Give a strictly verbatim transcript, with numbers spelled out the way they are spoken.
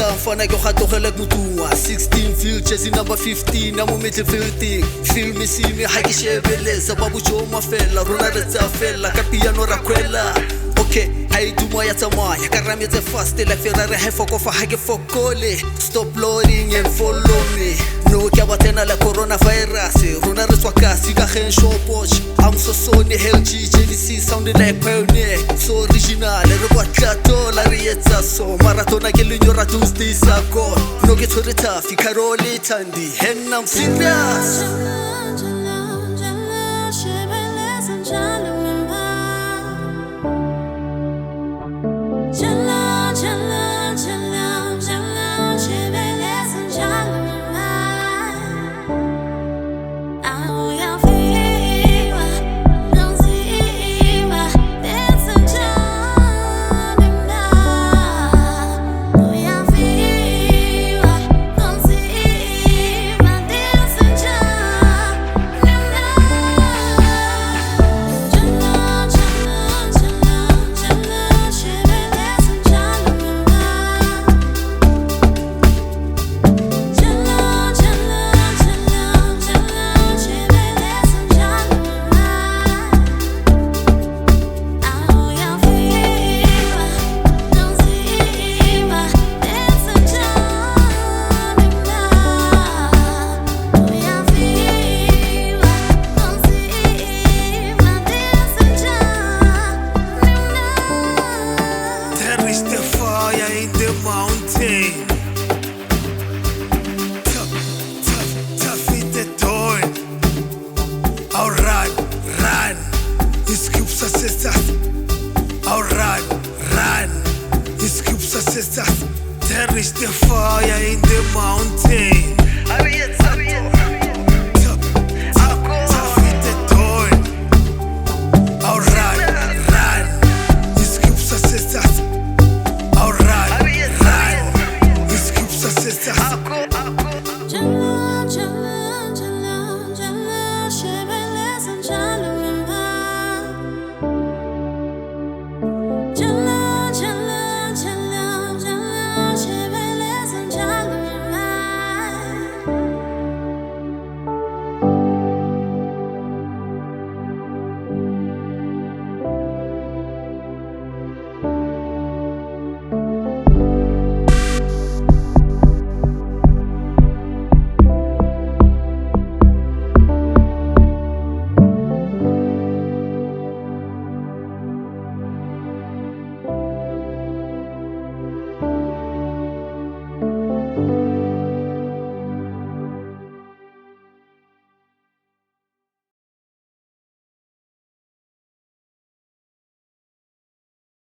mfana ke ga tlogela motua sixteen field jersey number fifteen amo middle fielding feel me see me ha ke shebeleza ba bojo mafela rona re tsa fela ka piano ra kwela okay I do my tsamaya ka rametse fast like Ferrari ha fokofa ha ke fokole stop loading and follow me no ke batena la coronavirus rona re tswa kasi ka gen shopwatch I'm so Sony L G J D C sounding like pioneer so original re batla tola re etsa so maratona ke lenyo ra Tuesday sa go no ke tshwere tafi Carole Thandi and I'm serious mountain tough, tough, tough in the door I'll run, run His cubes are sisters I'll run, run His cubes are sisters There is the fire in the mountain Tough, tough, tough in the door I'll run, run His cubes are sisters I'll run, run His cubes are sisters